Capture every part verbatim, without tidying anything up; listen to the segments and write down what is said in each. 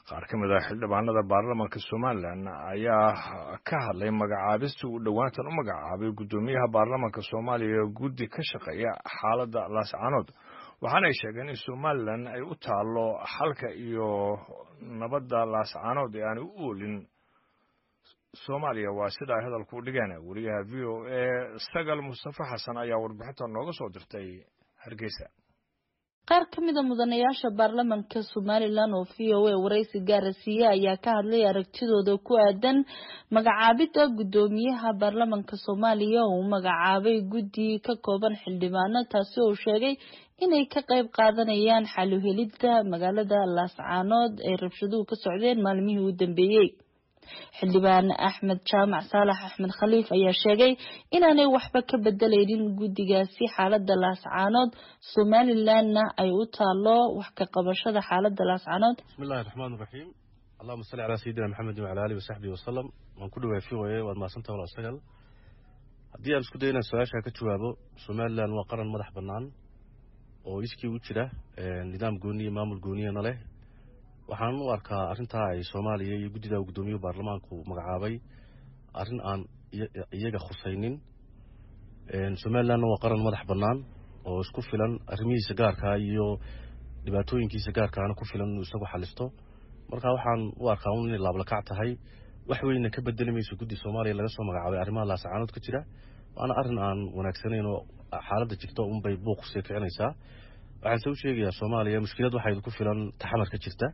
qaar ka mid ah xildhibaanada baarlamaanka Soomaaliland ayaa ka hadlay magacaabista uu dhawaantan u magacaabay gudoomiyaha baarlamaanka Soomaaliya ee guddi ka shaqeeya xaaladda laascaanood waxaana ay sheegeen in Soomaaliland ay u taalo xalka iyo nabadda laascaanood ee aan u oolin Soomaaliya waa sida ay hadalku u dhigeen wariyaha V O A Sagal Mustafa Xasan ayaa warbixinta nooga soo dirtay Hargeysa. qaar ka mid ah mudanayaasha baarlamaanka Soomaaliland oo V O A wareysi gaar ah siiyay ayaa ka hadlay aragtidooda ku aadan magacaabida gudoomiyaha baarlamaanka Soomaaliya oo magacaabay guddi ka kooban xildhibaano taasi oo sheegay inay ka qayb qaadanayaan xal u helidda magaalada Laascaanood ee rabshaduhu ka socdeen maalmihii u dambeeyay. xildhibaan Axmed Jaamac Saalax Axmed Khaliif ayaa sheegay inaanay waxba ka bedelaynin guddigaasi xaaladda Laascaanood Somalilandna ay u taalo wax ka qabashada xaaladda Laascaanood. Bismillahir Rahmanir Rahim. Allahumma salli ala sayyidina Muhammad wa ala alihi wa sahbihi wa sallam. Waan ku dhawaay V O A waad maasantahay walaal Sagal. Haddii aan isku dayno su'aasha ka jawaabo, Somaliland waa qaran madax bannaan oo iskii u jira nidaam gooni maamul gooniyana leh. waxaan u arkaa arinta ay Soomaaliya iyo guddida gudoomiyaha baarlamaanku magacaabay arin aan iyaga khusaynin een Somaliland waa qaran madax bannaan oo isku filan arrimihiisa gaarka iyo dhibaatooyinkiisa gaarka ah ku filan inuu isagu xalisto marka waxaan u arkaa in la labla kac tahay wax weyn ka bedelimayso guddi Soomaaliya laga soo magacaabay arrimaha Laascaanood ka jira waana arin aan wanaagsaneyn oo xaaladda jirto un bay buuq sii kicinaysaa waxaan soo sheegayaa Soomaaliya mushkilad waxay ku filan taxamar ka jirta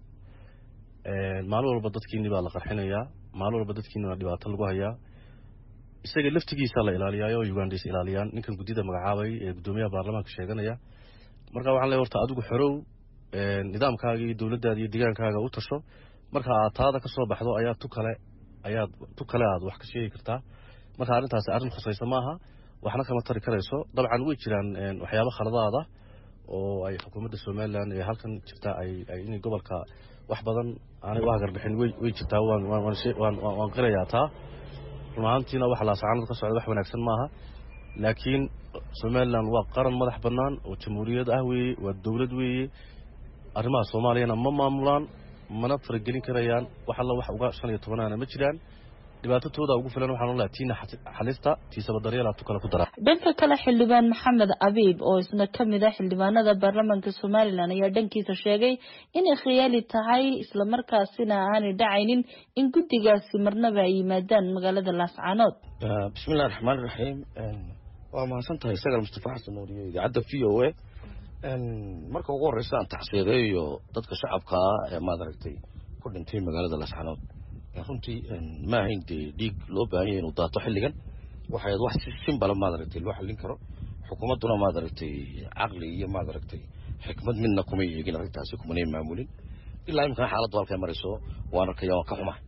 maalin walba dadkiina baa la qarxinayaa maalin walba dadkiina dhibaato lagu hayaa isaga laftigiisa la ilaaliyo Uganda is ilaaliyaan ninkan guddida magacaabay ee gudoomiyaha baarlamaanka sheeganaya marka waxaan leeyahay horta adigu xorow nidaamkaaga iyo dawladdaada iyo deegaankaaga u tasho marka aad taada ka soo baxdo ayaa tu kale ayaa tu kale aad wax ka sheegi kartaa marka arintaas arin khusaysa maaha waxna kama tari karayso dabcan way jiraan waxyaabo khaladaada oo ay xukuumadda Somaliland ee halkan jirta ay ay in gobolka wax badan aanay wax garbixin way way jirtaa waan waan waan waan qirayaa taa rumaantiina wax Laascaanood ka socda wax wanaagsan maaha laakiin Somaliland waa qaran madax bannaan oo jamhuuriyad ah weeye waa dawlad weeye arrimaha Soomaaliyana ma maamulaan mana faragelin karayaan wax alla wax uga shan iyo toban ma jiraan dhibaatadooda ugu filan waxaan u laatiina xalista tiisaba daryeelaa tu kala ku dara dhanka kale xildhibaan Maxamed Abiib oo isna kamid ah xildhibaanada baarlamaanka Soomaaliland ayaa dhankiisa sheegay in ay khiyaali tahay isla markaasina aanay dhacaynin in guddigaasi marnaba ay yimaadaan magaalada Laascaanood. Bismillahir Rahmanir Rahim. waa maasantahay Sagal Mustafa Xasan oo idaacadda V O A marka ugu horeysa aan taxsiideeyo dadka shacabka ah ee maadaragtay ku dhintay magaalada Laascaanood runtii ma ahayn dhiig loo baahan yahay inuu daato xilligan waxay wax si simple maadaragtay loo xallin karo xukuumaduna maadaragtay aqli iyo maadaragtay xikmad midna kuma yeegin arrintaasi kuma neey maamulin ilaa imka xaaladdu halkay marayso waan arkaya waan ka xumaa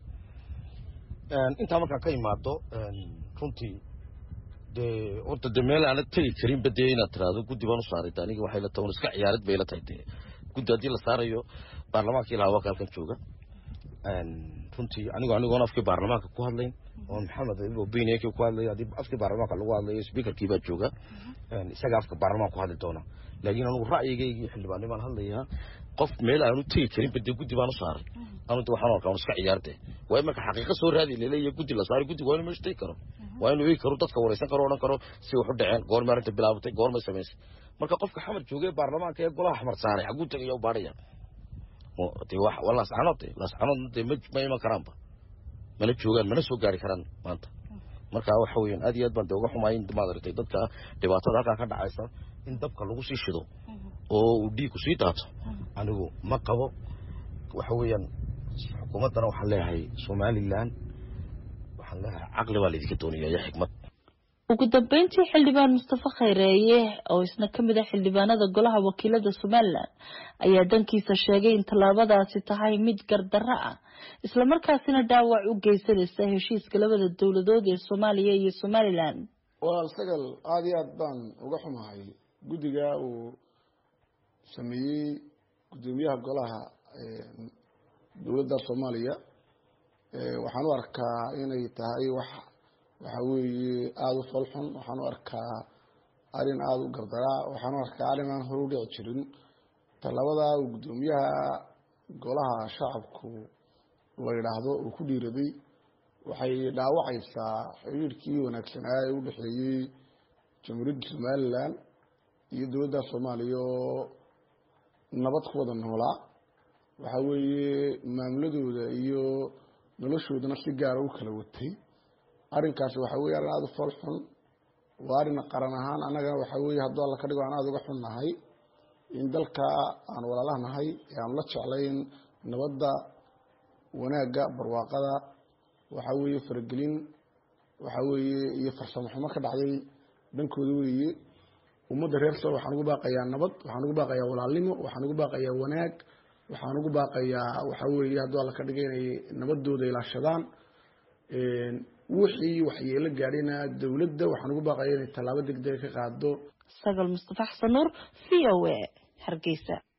inta marka ka imaado runtii de horta de meel aan tagi karin badeeyna tiraado guddi baan u saaray aniga waxay la tahay iska ciyaarid bay la tahay guddi hadii la saarayo baarlamaanka ilaa halkan jooga runtii anigu anigu afkii baarlamaanka ku hadlayn oo Maxamed Abiib Beeneke ku hadlay hadii afkii baarlamaanka lagu hadlayo speakerkii baa jooga isaga afka baarlamaanka ku hadli doona laakiin anigu ra'yigayga xildhibaan baan hadlayaa qof meel aan u tagi karin badee guddi baan u saaray anigu waxaan arkaa iska ciyaartay way marka xaqiiqo soo raadi leeyahay guddi la saaray guddi waa inuu meeshtay karo waa inuu karo dadka wareysan karo oran karo si wax u dhaceen goor maarinta bilaabtay goor ma sameysay marka qofka xamar joogay baarlamaanka ee golaha xamar saaray xagu tagay oo baariya oo tii wax wala Laascaanood Laascaanood ma iman karaanba mana joogaan mana soo gaari karaan maanta marka waxa weeyaan aad iyo aad baan uga xumaay in maadartay dadka dhibaatada halka ka dhacaysa in dabka lagu sii shido oo uu dhiig ku sii daato anigu ma qabo waxa weeyaan xukuumadana waxa leeyahay Somaliland waxa leeyahay aqli waa lidinka doonaya xikmad ugu dambeyntii xildhibaan Mustafa Khayreeye oo isna kamid ah xildhibaanada golaha wakiilada Somaliland ayaa dankiisa sheegay in talaabadaasi tahay mid gardarro ah isla markaasina dhaawac u geysanaysa heshiiska labada dawladood ee Soomaaliya iyo Somaliland. waa Sagal aad iyo aad baan uga xumahay guddiga uu sameeyay gudoomiyaha golaha dawladda Soomaaliya waxaan u arkaa inay tahay wax waxa weeye aad u falxun waxaan u arkaa arin aad u gardara waxaan u arkaa arin aan hor u dhici jirin talabada gudoomiyaha golaha shacabku la yidhaahdo uu ku dhiiraday waxay dhaawacaysaa xiriirkii wanaagsanaa ee u dhexeeyey jamhuuriyadda somalilan iyo dowladda soomaaliya oo nabad ku wada noolaa waxaa weeye maamuladooda iyo noloshoodana si gaara u kala watay arrinkaasi waxaa weye arrin aada u fool xun waa arrin qaran ahaan annagana waxaa weeye hadduu alla ka dhigo aan aada uga xun nahay in dalka aan walaalaha nahay ee aan la jeclayn nabadda wanaagga barwaaqada waxaa weeye faragelin waxaa weeye iyo farsamo xumo ka dhacday dhankooda weeye ummadda reer sool waxaan ugu baaqayaa nabad waxaan ugu baaqayaa walaalnimo waxaan ugu baaqayaa wanaag waxaan ugu baaqayaa waxaa weeye hadduu alla ka dhiga inay nabadooda ilaashadaan wixii waxyeelo gaadhina dowladda waxaan ugu baaqayaa inay tallaabo degdega ka qaado sagal mustafa xasan nuur v o a hargeysa.